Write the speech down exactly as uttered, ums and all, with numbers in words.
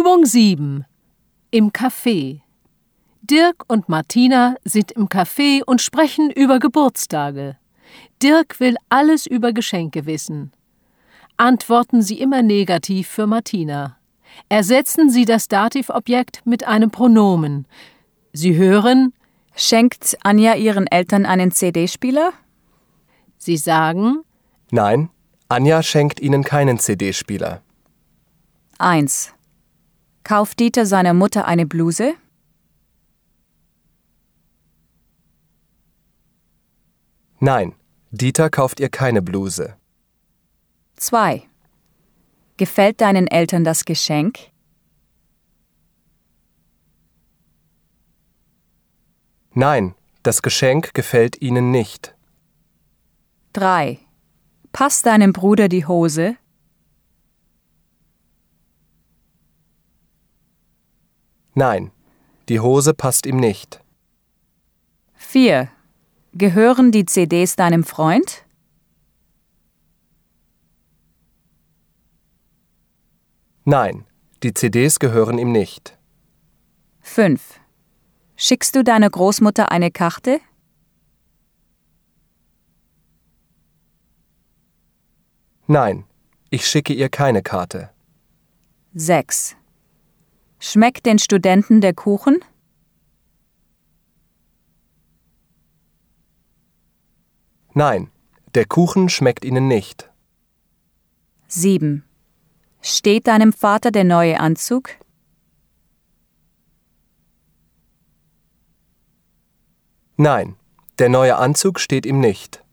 Übung sieben. Im Café. Dirk und Martina sind im Café und sprechen über Geburtstage. Dirk will alles über Geschenke wissen. Antworten Sie immer negativ für Martina. Ersetzen Sie das Dativobjekt mit einem Pronomen. Sie hören: Schenkt Anja ihren Eltern einen C D-Spieler? Sie sagen: Nein, Anja schenkt ihnen keinen C D-Spieler. eins. Kauft Dieter seiner Mutter eine Bluse? Nein, Dieter kauft ihr keine Bluse. zwei. Gefällt deinen Eltern das Geschenk? Nein, das Geschenk gefällt ihnen nicht. drei. Passt deinem Bruder die Hose? Nein, die Hose passt ihm nicht. vier. Gehören die C Ds deinem Freund? Nein, die C Ds gehören ihm nicht. fünf. Schickst du deiner Großmutter eine Karte? Nein, ich schicke ihr keine Karte. sechs. Schmeckt den Studenten der Kuchen? Nein, der Kuchen schmeckt ihnen nicht. sieben. Steht deinem Vater der neue Anzug? Nein, der neue Anzug steht ihm nicht.